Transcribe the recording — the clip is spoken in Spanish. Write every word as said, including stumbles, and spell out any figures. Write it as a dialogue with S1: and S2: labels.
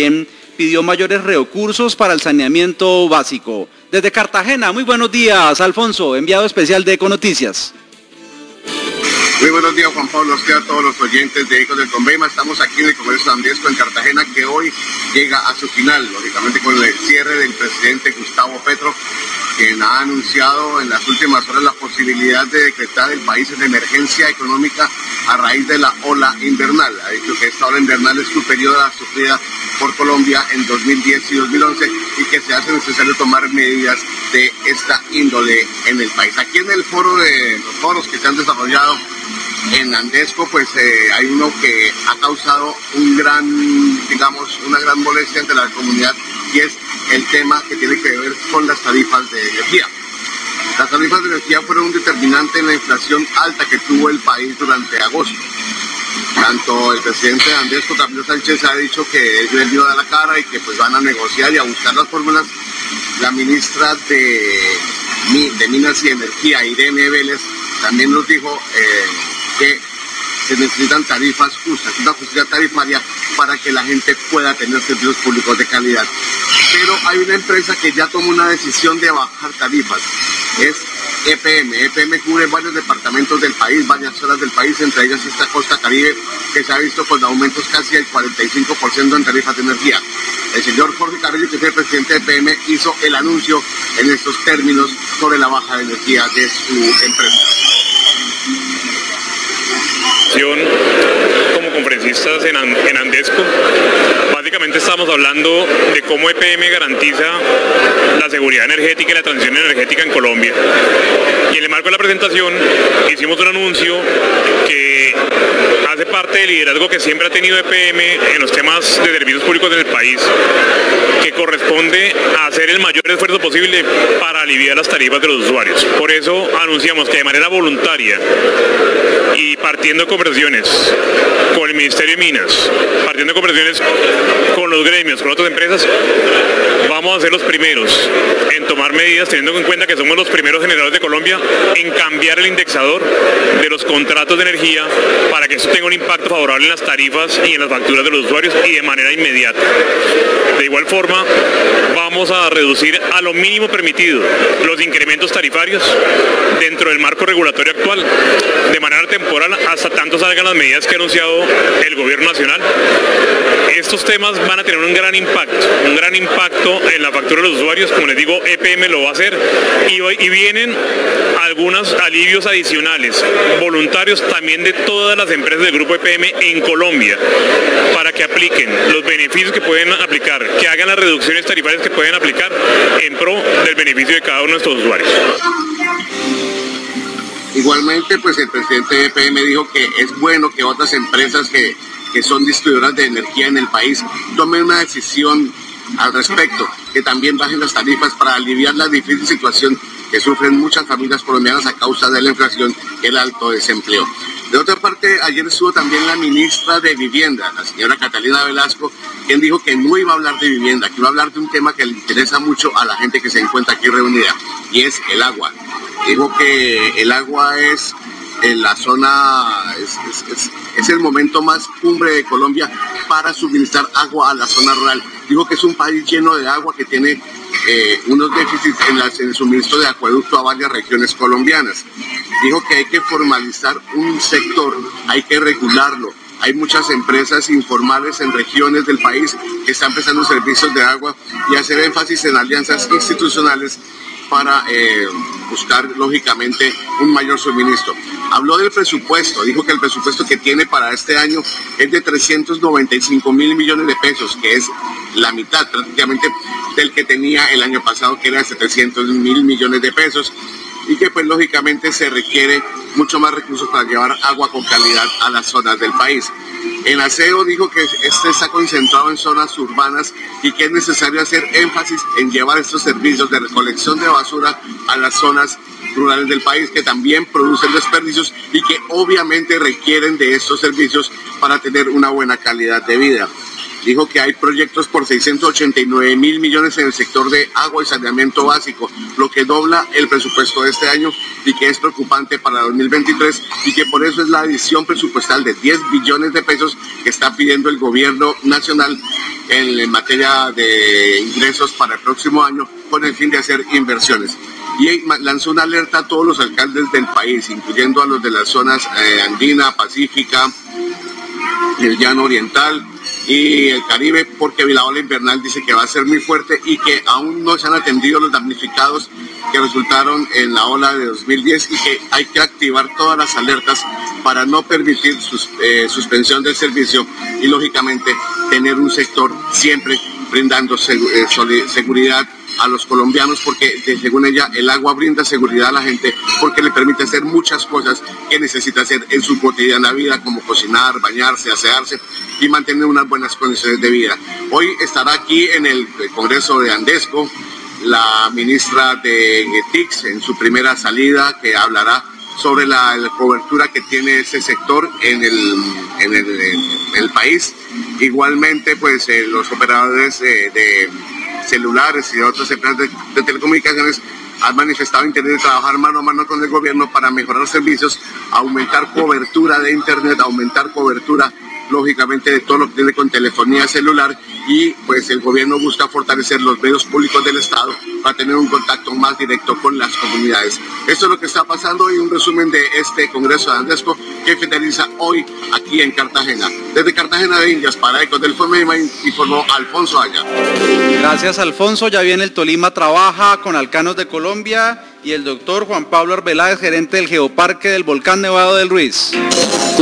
S1: quien pidió mayores recursos para el saneamiento básico. Desde Cartagena, muy buenos días, Alfonso, enviado especial de Econoticias.
S2: Muy buenos días, Juan Pablo, a todos los oyentes de Ecos del Convema. Estamos aquí en el Comercio de Andesco en Cartagena, que hoy llega a su final, lógicamente con el cierre del presidente Gustavo Petro, quien ha anunciado en las últimas horas la posibilidad de decretar el país en emergencia económica a raíz de la ola invernal. Ha dicho que esta ola invernal es superior a la sufrida por Colombia en dos mil diez y dos mil once y que se hace necesario tomar medidas de esta índole en el país. Aquí en el foro de los foros que se han desarrollado en Andesco, pues eh, hay uno que ha causado un gran, digamos, una gran molestia entre la comunidad, y es el tema que tiene que ver con las tarifas de energía. Las tarifas de energía fueron un determinante en la inflación alta que tuvo el país durante agosto. Tanto el presidente de Andesco, Camilo Sánchez, ha dicho que ellos dio de la cara y que pues van a negociar y a buscar las fórmulas. La ministra de, de Minas y Energía, Irene Vélez, también nos dijo eh, que se necesitan tarifas justas, una justicia tarifaria para que la gente pueda tener servicios públicos de calidad. Pero hay una empresa que ya tomó una decisión de bajar tarifas, es E P M. E P M cubre varios departamentos del país, varias zonas del país, entre ellas esta costa caribe, que se ha visto con aumentos casi del cuarenta y cinco por ciento en tarifas de energía. El señor Jorge Carrillo, que es el presidente de E P M, hizo el anuncio en estos términos sobre la baja de energía de su empresa.
S3: Como conferencistas en, en Andesco, básicamente estamos hablando de cómo E P M garantiza la seguridad energética y la transición energética en Colombia. Y en el marco de la presentación hicimos un anuncio que hace parte del liderazgo que siempre ha tenido E P M en los temas de servicios públicos en el país, que corresponde a hacer el mayor esfuerzo posible para aliviar las tarifas de los usuarios. Por eso anunciamos que de manera voluntaria y partiendo de conversaciones con el Ministerio de Minas, partiendo de conversaciones con los gremios, con otras empresas, vamos a ser los primeros en tomar medidas, teniendo en cuenta que somos los primeros generadores de Colombia, en cambiar el indexador de los contratos de energía para que eso tenga un impacto favorable en las tarifas y en las facturas de los usuarios y de manera inmediata. De igual forma, vamos a reducir a lo mínimo permitido los incrementos tarifarios dentro del marco regulatorio actual, de manera temporal, hasta tanto salgan las medidas que ha anunciado el gobierno nacional. Estos temas van a tener un gran impacto, un gran impacto en la factura de los usuarios. Como les digo, E P M lo va a hacer y, y vienen algunos alivios adicionales, voluntarios también de todas las empresas del grupo E P M en Colombia, para que apliquen los beneficios que pueden aplicar, que hagan las reducciones tarifarias que pueden aplicar en pro del beneficio de cada uno de nuestros usuarios.
S2: Igualmente, pues el presidente de E P M dijo que es bueno que otras empresas que, que son distribuidoras de energía en el país tomen una decisión al respecto, que también bajen las tarifas para aliviar la difícil situación que sufren muchas familias colombianas a causa de la inflación y el alto desempleo. De otra parte, ayer estuvo también la ministra de Vivienda, la señora Catalina Velasco, quien dijo que no iba a hablar de vivienda, que iba a hablar de un tema que le interesa mucho a la gente que se encuentra aquí reunida, y es el agua. Dijo que el agua es en la zona, es, es, es, es el momento más cumbre de Colombia para suministrar agua a la zona rural. Dijo que es un país lleno de agua, que tiene eh, unos déficits en, las, en el suministro de acueducto a varias regiones colombianas. Dijo que hay que formalizar un sector, hay que regularlo. Hay muchas empresas informales en regiones del país que están prestando servicios de agua, y hacer énfasis en alianzas institucionales para eh, buscar, lógicamente, un mayor suministro. Habló del presupuesto, dijo que el presupuesto que tiene para este año es de trescientos noventa y cinco mil millones de pesos, que es la mitad prácticamente del que tenía el año pasado, que era de setecientos mil millones de pesos, y que pues lógicamente se requiere mucho más recursos para llevar agua con calidad a las zonas del país. En aseo dijo que este está concentrado en zonas urbanas y que es necesario hacer énfasis en llevar estos servicios de recolección de basura a las zonas rurales del país, que también producen desperdicios y que obviamente requieren de estos servicios para tener una buena calidad de vida. dijo que hay proyectos por seiscientos ochenta y nueve mil millones en el sector de agua y saneamiento básico, lo que dobla el presupuesto de este año y que es preocupante para dos mil veintitrés y que por eso es la adición presupuestal de diez billones de pesos que está pidiendo el gobierno nacional en materia de ingresos para el próximo año con el fin de hacer inversiones. Y lanzó una alerta a todos los alcaldes del país, incluyendo a los de las zonas eh, andina, pacífica, el llano oriental y el Caribe, porque la ola invernal dice que va a ser muy fuerte y que aún no se han atendido los damnificados que resultaron en la ola de dos mil diez y que hay que activar todas las alertas para no permitir sus, eh, suspensión del servicio y lógicamente tener un sector siempre brindando segu- eh, soli- seguridad a los colombianos, porque de, según ella el agua brinda seguridad a la gente porque le permite hacer muchas cosas que necesita hacer en su cotidiana vida, como cocinar, bañarse, asearse y mantener unas buenas condiciones de vida. Hoy estará aquí en el Congreso de Andesco la ministra de T I C en su primera salida, que hablará sobre la, la cobertura que tiene ese sector en el, en el, en el país. Igualmente, pues eh, los operadores eh, de celulares y de otras empresas de, de telecomunicaciones han manifestado interés de trabajar mano a mano con el gobierno para mejorar servicios, aumentar cobertura de internet, aumentar cobertura lógicamente de todo lo que tiene con telefonía celular y pues el gobierno busca fortalecer los medios públicos del Estado para tener un contacto más directo con las comunidades. Esto es lo que está pasando y un resumen de este Congreso de Andesco que finaliza hoy aquí en Cartagena. Desde Cartagena de Indias para Ecos del Fomema informó Alfonso Aya.
S1: Gracias, Alfonso. Ya viene el Tolima Trabaja con Alcanos de Colombia y el doctor Juan Pablo Arbeláez, gerente del Geoparque del Volcán Nevado del Ruiz.